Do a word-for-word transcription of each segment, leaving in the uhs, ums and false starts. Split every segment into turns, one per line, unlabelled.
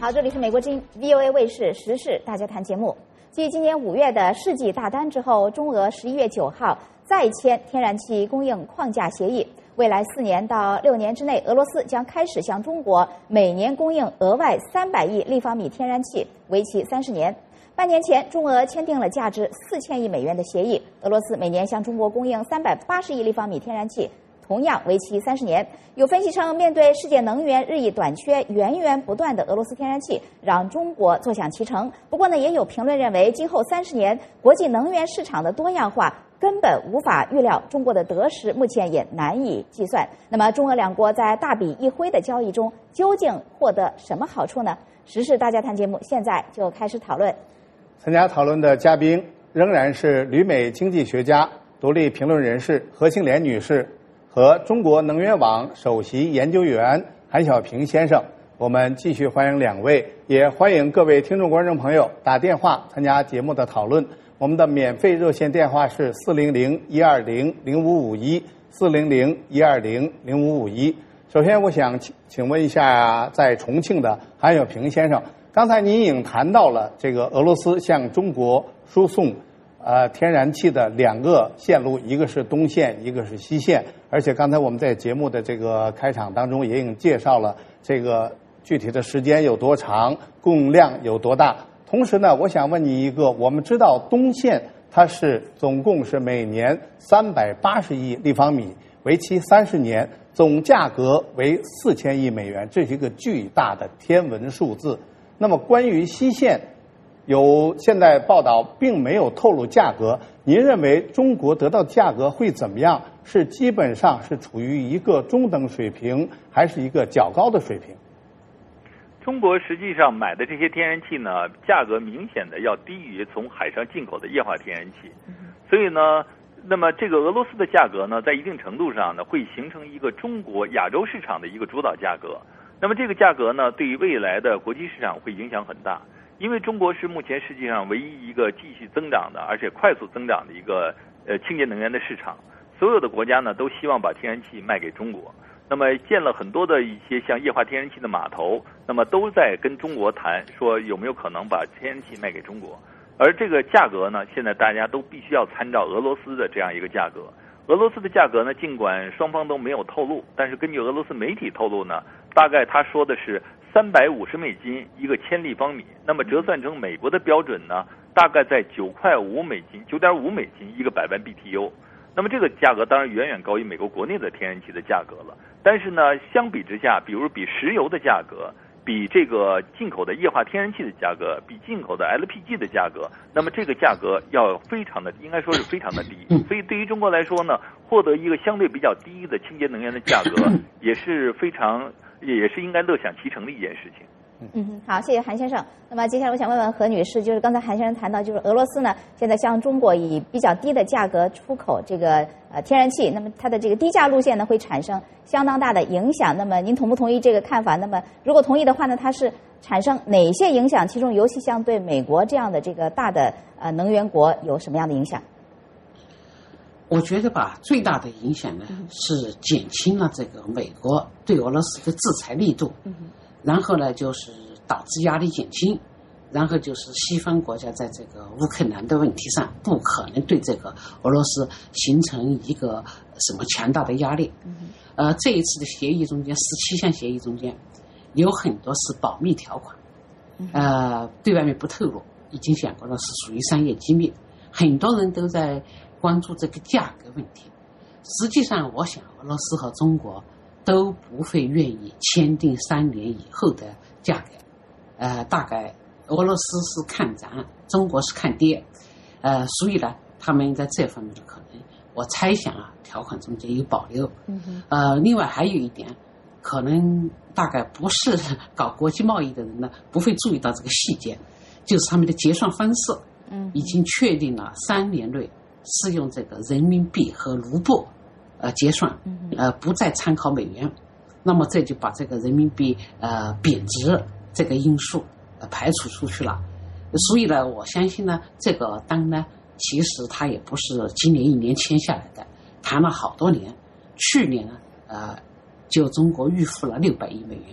好，这里是美国之音 V O A 卫视时事大家谈节目。继今年五月的世纪大单之后，中俄十一月九号再签天然气供应框架协议。未来四年到六年之内，俄罗斯将开始向中国每年供应额外三百亿立方米天然气，为期三十年。半年前，中俄签订了价值四千亿美元的协议，俄罗斯每年向中国供应三百八十亿立方米天然气。同样为期三十年。有分析称，面对世界能源日益短缺、源源不断的俄罗斯天然气，让中国坐享其成。不过呢，也有评论认为，今后三十年国际能源市场的多样化根本无法预料，中国的得失目前也难以计算。那么，中俄两国在大笔一挥的交易中，究竟获得什么好处呢？时事大家谈节目现在就开始讨论。
参加讨论的嘉宾仍然是旅美经济学家、独立评论人士何庆莲女士和中国能源网首席研究员韩小平先生。我们继续欢迎两位，也欢迎各位听众观众朋友打电话参加节目的讨论。我们的免费热线电话是四零零一二零零五五一四零零一二零零五五一。首先，我想请问一下在重庆的韩小平先生，刚才您已经谈到了这个俄罗斯向中国输送呃，天然气的两个线路，一个是东线，一个是西线。而且刚才我们在节目的这个开场当中也已经介绍了这个具体的时间有多长，供应量有多大。同时呢，我想问你一个，我们知道东线它是总共是每年三百八十亿立方米，为期三十年，总价格为四千亿美元，这是一个巨大的天文数字。那么关于西线，有现在报道并没有透露价格，您认为中国得到价格会怎么样？是基本上是处于一个中等水平，还是一个较高的水平？
中国实际上买的这些天然气呢，价格明显的要低于从海上进口的液化天然气，所以呢，那么这个俄罗斯的价格呢，在一定程度上呢，会形成一个中国亚洲市场的一个主导价格。那么这个价格呢，对于未来的国际市场会影响很大。因为中国是目前世界上唯一一个继续增长的，而且快速增长的一个呃清洁能源的市场。所有的国家呢都希望把天然气卖给中国。那么建了很多的一些像液化天然气的码头，那么都在跟中国谈说有没有可能把天然气卖给中国。而这个价格呢，现在大家都必须要参照俄罗斯的这样一个价格。俄罗斯的价格呢，尽管双方都没有透露，但是根据俄罗斯媒体透露呢，大概他说的是三百五十美金一个千立方米，那么折算成美国的标准呢，大概在九块五美金，九点五美金一个百万 B T U。那么这个价格当然远远高于美国国内的天然气的价格了。但是呢，相比之下，比如比石油的价格，比这个进口的液化天然气的价格，比进口的 L P G 的价格，那么这个价格要非常的，应该说是非常的低。所以对于中国来说呢，获得一个相对比较低的清洁能源的价格，也是非常。也是应该乐享其成的一件事情。
嗯，好，谢谢韩先生。那么接下来我想问问何女士，就是刚才韩先生谈到，就是俄罗斯呢现在向中国以比较低的价格出口这个呃天然气，那么它的这个低价路线呢会产生相当大的影响。那么您同不同意这个看法？那么如果同意的话呢，它是产生哪些影响？其中尤其像对美国这样的这个大的呃能源国有什么样的影响？
我觉得吧，最大的影响呢是减轻了这个美国对俄罗斯的制裁力度，然后呢就是导致压力减轻，然后就是西方国家在这个乌克兰的问题上不可能对这个俄罗斯形成一个什么强大的压力。呃，这一次的协议中间，十七项协议中间有很多是保密条款，呃，对外面不透露，已经讲过了是属于商业机密，很多人都在关注这个价格问题。实际上我想俄罗斯和中国都不会愿意签订三年以后的价格，呃，大概俄罗斯是看涨，中国是看跌，呃，所以呢他们在这方面的可能我猜想啊条款中间有保留。呃，另外还有一点可能大概不是搞国际贸易的人呢不会注意到这个细节，就是他们的结算方式已经确定了三年内是用这个人民币和卢布呃结算，呃不再参考美元，那么这就把这个人民币呃贬值这个因素呃排除出去了。所以呢，我相信呢，这个单呢，其实它也不是今年一年签下来的，谈了好多年。去年呢，呃，就中国预付了六百亿美元，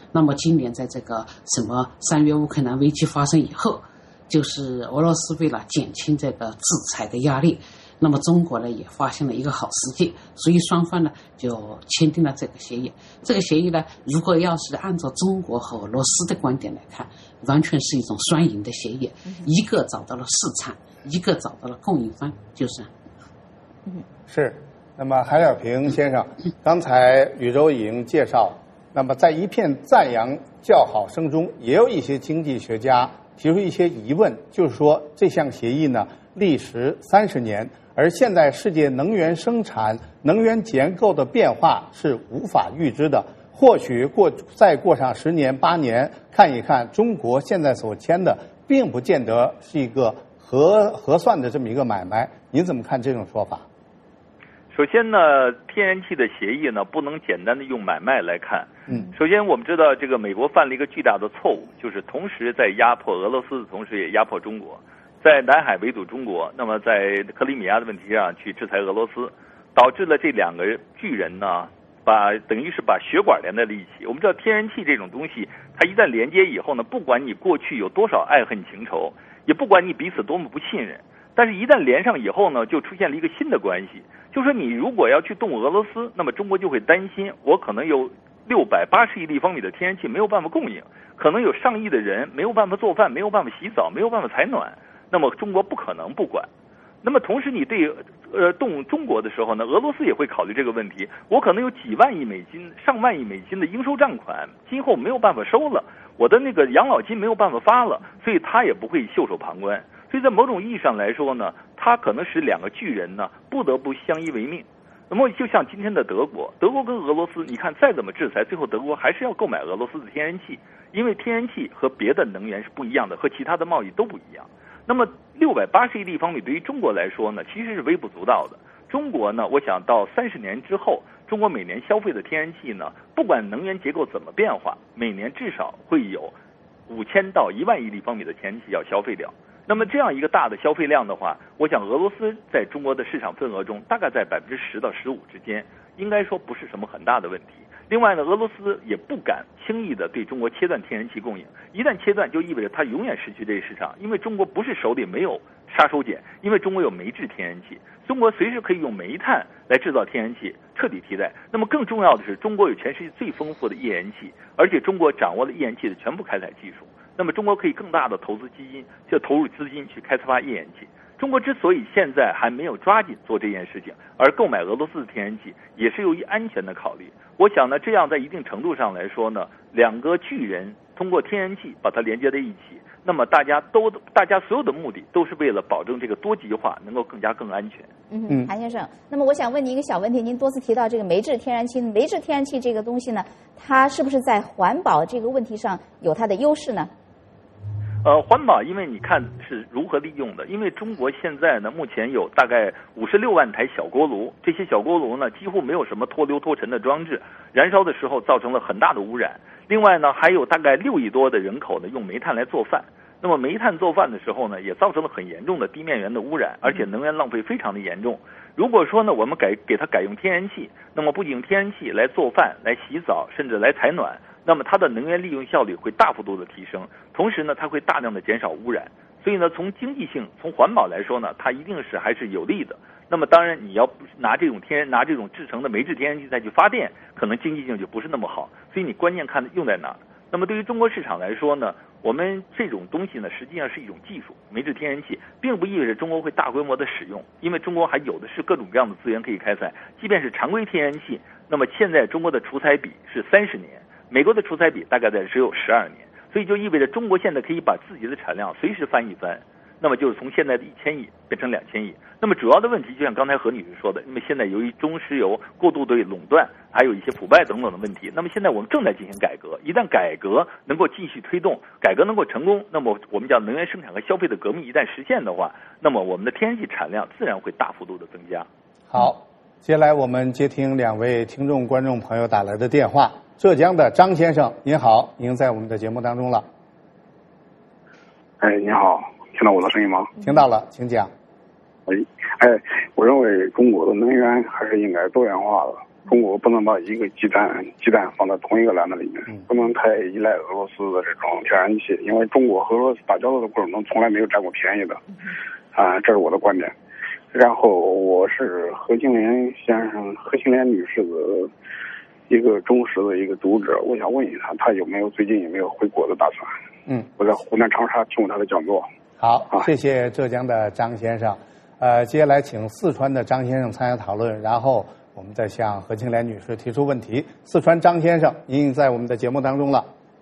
那么今年在这个什么三月乌克兰危机发生以后，就是俄罗斯为了减轻这个制裁的压力，那么中国呢也发现了一个好时机，所以双方呢就签订了这个协议。这个协议呢，如果要是按照中国和俄罗斯的观点来看，完全是一种双赢的协议，一个找到了市场，一个找到了供应方，就是。
是。那么韩小平先生，刚才宇宙已经介绍，那么在一片赞扬叫好声中，也有一些经济学家提出一些疑问，就是说这项协议呢历时三十年，而现在世界能源生产、能源结构的变化是无法预知的。或许过再过上十年八年，看一看中国现在所签的，并不见得是一个合合算的这么一个买卖。您怎么看这种说法？
首先呢，天然气的协议呢，不能简单的用买卖来看。
嗯，
首先我们知道，这个美国犯了一个巨大的错误，就是同时在压迫俄罗斯的同时，也压迫中国，在南海围堵中国，那么在克里米亚的问题上去制裁俄罗斯，导致了这两个巨人呢，把等于是把血管连在了一起。我们知道天然气这种东西，它一旦连接以后呢，不管你过去有多少爱恨情仇，也不管你彼此多么不信任，但是一旦连上以后呢，就出现了一个新的关系。就说你如果要去动俄罗斯，那么中国就会担心，我可能有六百八十亿立方米的天然气没有办法供应，可能有上亿的人没有办法做饭，没有办法洗澡，没有办法采暖，那么中国不可能不管。那么同时你对呃动中国的时候呢，俄罗斯也会考虑这个问题，我可能有几万亿美金、上万亿美金的应收账款，今后没有办法收了，我的那个养老金没有办法发了，所以他也不会袖手旁观。所以在某种意义上来说呢，它可能使两个巨人呢不得不相依为命。那么就像今天的德国，德国跟俄罗斯，你看再怎么制裁，最后德国还是要购买俄罗斯的天然气，因为天然气和别的能源是不一样的，和其他的贸易都不一样。那么六百八十亿立方米对于中国来说呢，其实是微不足道的。中国呢，我想到三十年之后，中国每年消费的天然气呢，不管能源结构怎么变化，每年至少会有五千到一万亿立方米的天然气要消费掉。那么这样一个大的消费量的话，我想俄罗斯在中国的市场份额中大概在百分之十到十五之间，应该说不是什么很大的问题。另外呢，俄罗斯也不敢轻易的对中国切断天然气供应，一旦切断就意味着它永远失去这个市场，因为中国不是手里没有杀手锏，因为中国有煤制天然气，中国随时可以用煤炭来制造天然气，彻底替代。那么更重要的是，中国有全世界最丰富的页岩气，而且中国掌握了页岩气的全部开采技术。那么中国可以更大的投资基金，就投入资金去开发页岩气。中国之所以现在还没有抓紧做这件事情，而购买俄罗斯的天然气，也是由于安全的考虑。我想呢，这样在一定程度上来说呢，两个巨人通过天然气把它连接在一起，那么大家都大家所有的目的都是为了保证这个多极化能够更加更安全。
嗯，韩先生，那么我想问您一个小问题，您多次提到这个煤制天然气，煤制天然气这个东西呢，它是不是在环保这个问题上有它的优势呢？
呃，环保，因为你看是如何利用的。因为中国现在呢，目前有大概五十六万台小锅炉，这些小锅炉呢，几乎没有什么脱硫脱尘的装置，燃烧的时候造成了很大的污染。另外呢，还有大概六亿多的人口呢，用煤炭来做饭。那么煤炭做饭的时候呢，也造成了很严重的低面源的污染，而且能源浪费非常的严重。如果说呢，我们改给它改用天然气，那么不仅用天然气来做饭、来洗澡，甚至来采暖，那么它的能源利用效率会大幅度的提升，同时呢，它会大量的减少污染。所以呢，从经济性、从环保来说呢，它一定是还是有利的。那么当然，你要拿这种天拿这种制成的煤制天然气再去发电，可能经济性就不是那么好。所以你关键看用在哪儿。那么对于中国市场来说呢，我们这种东西呢，实际上是一种技术，煤制天然气，并不意味着中国会大规模的使用，因为中国还有的是各种各样的资源可以开采。即便是常规天然气，那么现在中国的除采比是三十年，美国的除采比大概在只有十二年，所以就意味着中国现在可以把自己的产量随时翻一番。那么就是从现在的一千亿变成两千亿。那么主要的问题就像刚才何女士说的，因为现在由于中石油过度的垄断，还有一些腐败等等的问题，那么现在我们正在进行改革。一旦改革能够继续推动，改革能够成功，那么我们讲能源生产和消费的革命一旦实现的话，那么我们的天然气产量自然会大幅度的增加。
好，接下来我们接听两位听众观众朋友打来的电话。浙江的张先生，您好，您在我们的节目当中了。
哎，你好，听到我的声音吗？
听到了，请讲。
哎，哎，我认为中国的能源还是应该多元化的。 中国不能把一个鸡蛋鸡蛋放在同一个篮子里面，不能太依赖俄罗斯的这种天然气，因为中国和俄罗斯打交道的过程中从来没有占过便宜的，啊，这是我的观点。然后我是何庆莲先生、何庆莲女士的一个忠实的一个读者，我想问一下，她有没有最近有没有回国的打算？
嗯，
我在湖南长沙听过她的讲座。
好，谢谢浙江的张先生。呃，接下来请四川的张先生参加讨论，然后我们再向何庆莲女士提出问题。四川张先生，您已经在我们的节目当中了。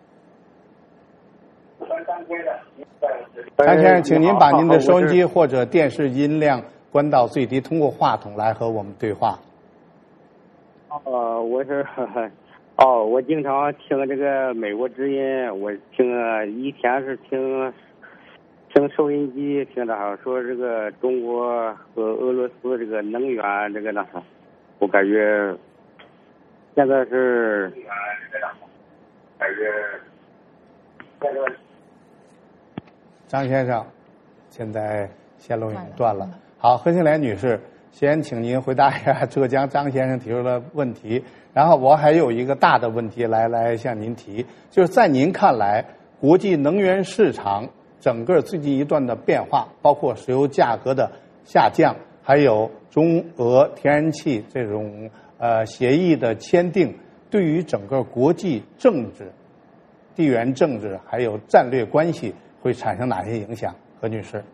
张先生，请您把您的收音机或者电视音量关到最低，通过话筒来和我们对话。
哦，我是哦，我经常听这个美国之音，我听一天是听听收音机，听着好像说这个中国和俄罗斯这个能源这个那啥，我感觉现在是感觉现在。
张先生，现在线路已经断了。好，何庆莲女士，先请您回答一下浙江张先生提出的问题，然后我还有一个大的问题来来向您提，就是在您看来，国际能源市场整个最近一段的变化，包括石油价格的下降，还有中俄天然气这种呃协议的签订，对于整个国际政治、地缘政治还有战略关系会产生哪些影响？何女士。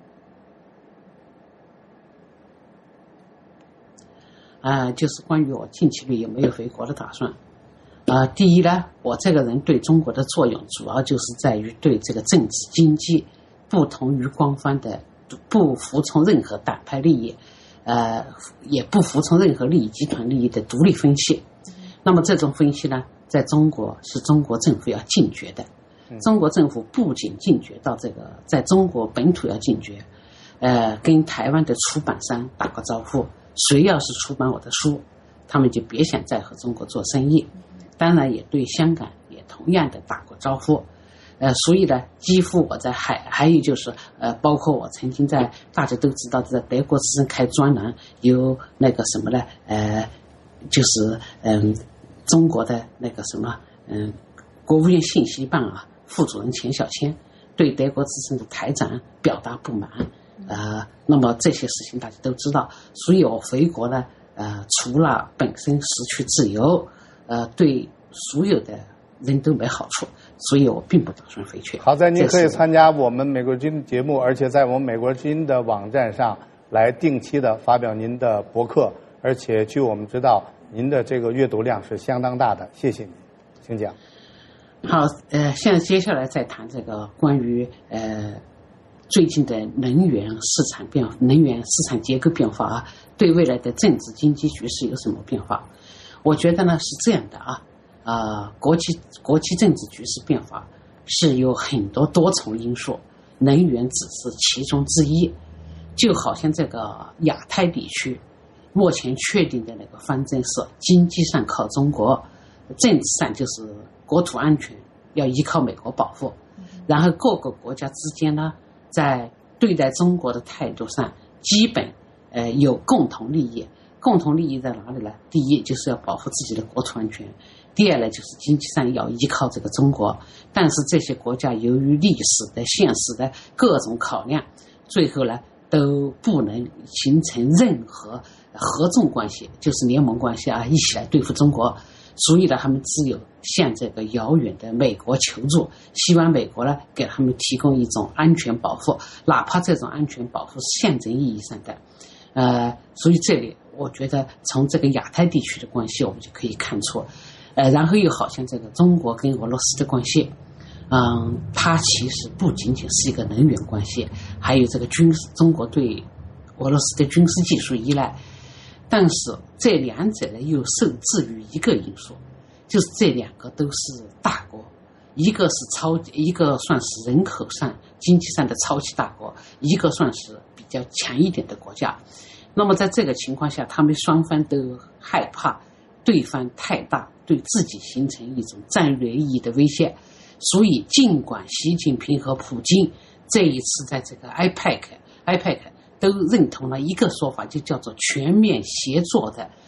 啊、呃，就是关于我近期内有没有回国的打算。啊、呃，第一呢，我这个人对中国的作用主要就是在于对这个政治经济不同于官方的，不服从任何党派利益，呃，也不服从任何利益集团利益的独立分析。那么这种分析呢，在中国是中国政府要禁绝的。中国政府不仅禁绝到这个，在中国本土要禁绝，呃，跟台湾的出版商打个招呼，谁要是出版我的书，他们就别想再和中国做生意。当然也对香港也同样的打过招呼。呃，所以呢，几乎我在海，还有就是呃，包括我曾经在大家都知道在德国之声开专栏，有那个什么呢，呃，就是嗯、呃，中国的那个什么嗯、呃，国务院信息办啊。副主任钱小千对德国之声的台长表达不满，呃，那么这些事情大家都知道，所以我回国呢，呃，除了本身失去自由，呃，对所有的人都没好处，所以我并不打算回去。
好在您可以参加我们美国之音节目，而且在我们美国之音的网站上来定期的发表您的博客，而且据我们知道，您的这个阅读量是相当大的，谢谢您，请讲。
好，呃，现在接下来再谈这个关于呃最近的能源市场变、能源市场结构变化啊，对未来的政治经济局势有什么变化？我觉得呢是这样的啊，啊、呃，国际国际政治局势变化是有很多多重因素，能源只是其中之一。就好像这个亚太地区目前确定的那个方针是经济上靠中国，政治上就是国土安全要依靠美国保护，然后各个国家之间呢，在对待中国的态度上，基本呃有共同利益。共同利益在哪里呢？第一就是要保护自己的国土安全，第二呢就是经济上要依靠这个中国。但是这些国家由于历史的、现实的各种考量，最后呢都不能形成任何合纵关系，就是联盟关系啊，一起来对付中国。所以呢，他们只有向这个遥远的美国求助，希望美国呢给他们提供一种安全保护，哪怕这种安全保护是象征意义上的。呃，所以这里我觉得从这个亚太地区的关系，我们就可以看出，呃，然后又好像这个中国跟俄罗斯的关系，嗯，它其实不仅仅是一个能源关系，还有这个军事，中国对俄罗斯的军事技术依赖。但是这两者呢又受制于一个因素，就是这两个都是大国，一个是超，一个算是人口上、经济上的超级大国，一个算是比较强一点的国家。那么在这个情况下，他们双方都害怕对方太大，对自己形成一种战略意义的威胁。所以尽管习近平和普京这一次在这个 I P E C I P E C 都认同了一个说法，就叫做全面协作的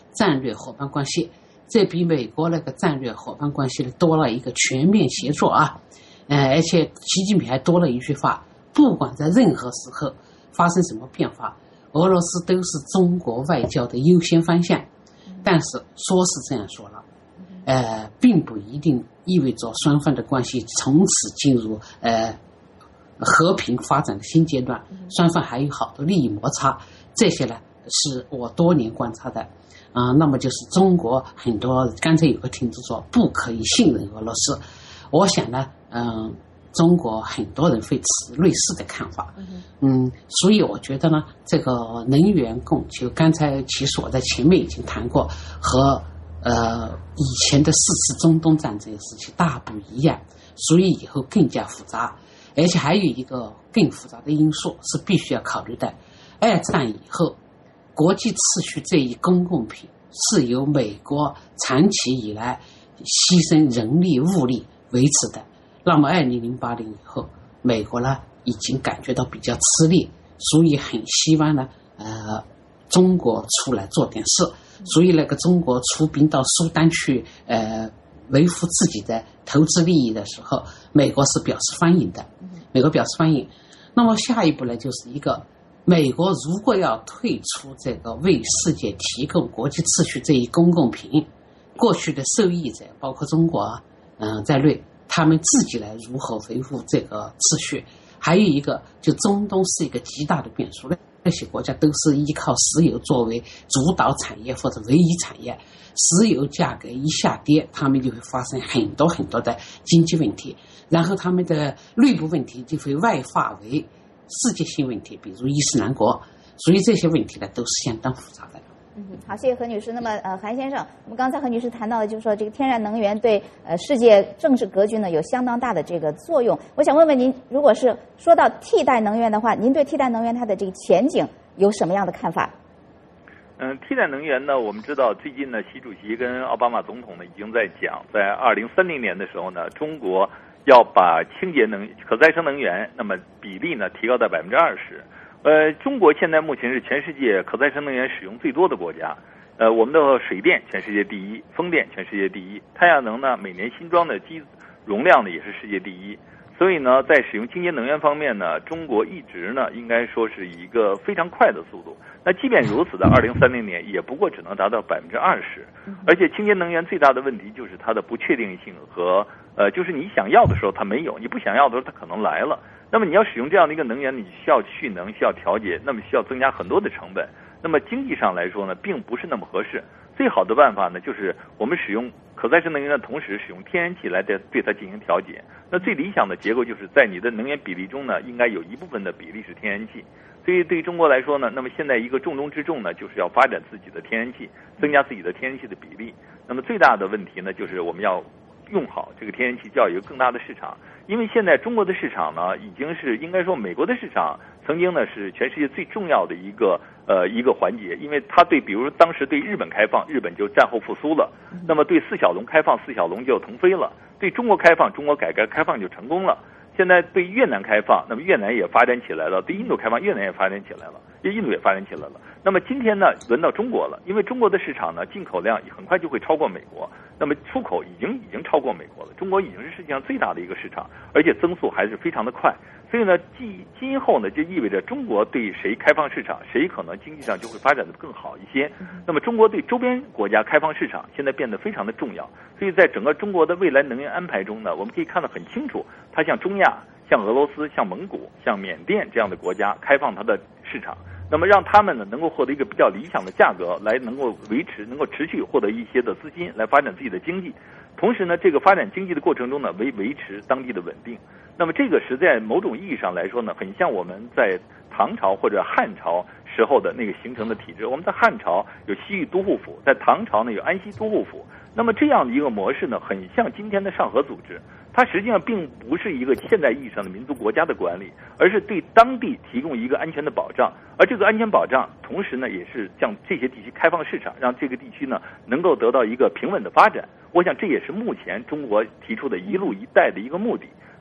战略伙伴关系，这比美国那个战略伙伴关系呢多了一个全面协作啊，呃，而且习近平还多了一句话，不管在任何时候发生什么变化，俄罗斯都是中国外交的优先方向。但是说是这样说了，呃，并不一定意味着双方的关系从此进入呃和平发展的新阶段，双方还有好多利益摩擦，这些呢是我多年观察的啊、呃。那么就是中国很多，刚才有个听众说不可以信任俄罗斯，我想呢，嗯、呃，中国很多人会持类似的看法，嗯，所以我觉得呢，这个能源供求，刚才其实我在前面已经谈过，和呃以前的四次中东战争时期大不一样，所以以后更加复杂。而且还有一个更复杂的因素是必须要考虑的，二战以后国际秩序这一公共品是由美国长期以来牺牲人力物力维持的，那么二零零八年以后美国呢已经感觉到比较吃力，所以很希望呢呃中国出来做点事，所以那个中国出兵到苏丹去呃维护自己的投资利益的时候，美国是表示欢迎的，美国表示欢迎。那么下一步呢，就是一个美国如果要退出这个为世界提供国际秩序这一公共品，过去的受益者包括中国嗯、呃、在内，他们自己来如何维护这个秩序。还有一个，就中东是一个极大的变数，那些国家都是依靠石油作为主导产业或者唯一产业，石油价格一下跌，他们就会发生很多很多的经济问题，然后他们的内部问题就会外化为世界性问题，比如伊斯兰国，所以这些问题呢都是相当复杂的。
嗯，好，谢谢何女士。那么，呃，韩先生，我们刚才何女士谈到的，就是说这个天然能源对呃世界政治格局呢有相当大的这个作用。我想问问您，如果是说到替代能源的话，您对替代能源它的这个前景有什么样的看法？
嗯，替代能源呢，我们知道最近呢，习主席跟奥巴马总统呢已经在讲，在二零三零年的时候呢，中国要把清洁能可再生能源那么比例呢提高到百分之二十。呃，中国现在目前是全世界可再生能源使用最多的国家。呃，我们的水电全世界第一，风电全世界第一，太阳能呢每年新装的机容量呢也是世界第一。所以呢，在使用清洁能源方面呢，中国一直呢应该说是一个非常快的速度。那即便如此的，二零三零年也不过只能达到百分之二十。而且清洁能源最大的问题就是它的不确定性和呃，就是你想要的时候它没有，你不想要的时候它可能来了。那么你要使用这样的一个能源，你需要蓄能，需要调节，那么需要增加很多的成本。那么经济上来说呢，并不是那么合适。最好的办法呢，就是我们使用可再生能源的同时，使用天然气来对对它进行调节。那最理想的结构就是在你的能源比例中呢，应该有一部分的比例是天然气。所以对于中国来说呢，那么现在一个重中之重呢，就是要发展自己的天然气，增加自己的天然气的比例。那么最大的问题呢，就是我们要用好这个天然气，就要有一个更大的市场。因为现在中国的市场呢，已经是应该说美国的市场曾经呢是全世界最重要的一个呃一个环节，因为它对比如当时对日本开放，日本就战后复苏了；那么对四小龙开放，四小龙就腾飞了；对中国开放，中国改革开放就成功了。现在对越南开放，那么越南也发展起来了；对印度开放，越南也发展起来了，印度也发展起来了。那么今天呢，轮到中国了，因为中国的市场呢，进口量很快就会超过美国，那么出口已经已经超过美国了。中国已经是世界上最大的一个市场，而且增速还是非常的快。所以呢，今今后呢，就意味着中国对谁开放市场，谁可能经济上就会发展的更好一些。那么中国对周边国家开放市场，现在变得非常的重要。所以在整个中国的未来能源安排中呢，我们可以看得很清楚，它向中亚、像俄罗斯、像蒙古、像缅甸这样的国家开放它的市场。那么让他们呢能够获得一个比较理想的价格，来能够维持、能够持续获得一些的资金，来发展自己的经济。同时呢，这个发展经济的过程中呢，维维持当地的稳定。那么这个实在某种意义上来说呢，很像我们在唐朝或者汉朝时候的那个形成的体制。我们在汉朝有西域都护府，在唐朝呢有安西都护府。那么这样的一个模式呢，很像今天的上合组织。它实际上并不是一个现代意义上的民族国家的管理，而是对当地提供一个安全的保障。而这个安全保障，同时呢，也是向这些地区开放市场，让这个地区呢能够得到一个平稳的发展。我想这也是目前中国提出的一路一带的一个目的。所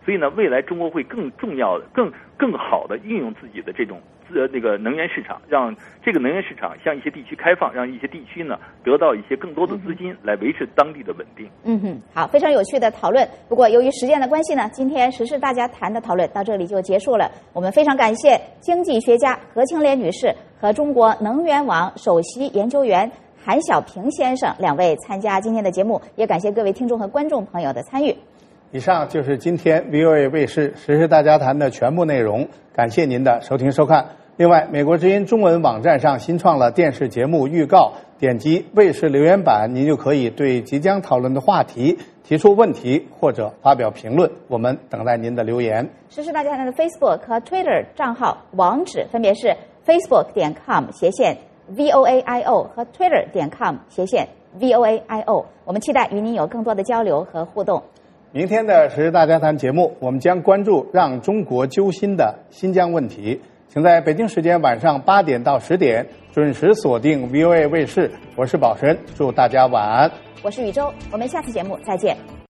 所以呢，未来中国会更重要的、更更好的运用自己的这种呃那个能源市场，让这个能源市场向一些地区开放，让一些地区呢得到一些更多的资金来维持当地的稳定。
嗯哼，好，非常有趣的讨论。不过由于时间的关系呢，今天时事大家谈的讨论到这里就结束了。我们非常感谢经济学家何庆莲女士和中国能源网首席研究员韩小平先生两位参加今天的节目，也感谢各位听众和观众朋友的参与。
以上就是今天 V O A 卫视时事大家谈的全部内容，感谢您的收听收看。另外，美国之音中文网站上新创了电视节目预告，点击卫视留言板，您就可以对即将讨论的话题提出问题或者发表评论，我们等待您的留言。
时事大家谈的 Facebook 和 Twitter 账号网址分别是 facebook 点 com 斜线 V O A I O 和 Twitter 点 com 斜线 V O A I O， 我们期待与您有更多的交流和互动。
明天的时事大家谈节目，我们将关注让中国揪心的新疆问题，请在北京时间晚上八点到十点准时锁定 V O A 卫视。我是宝申，祝大家晚安。
我是宇宙，我们下次节目再见。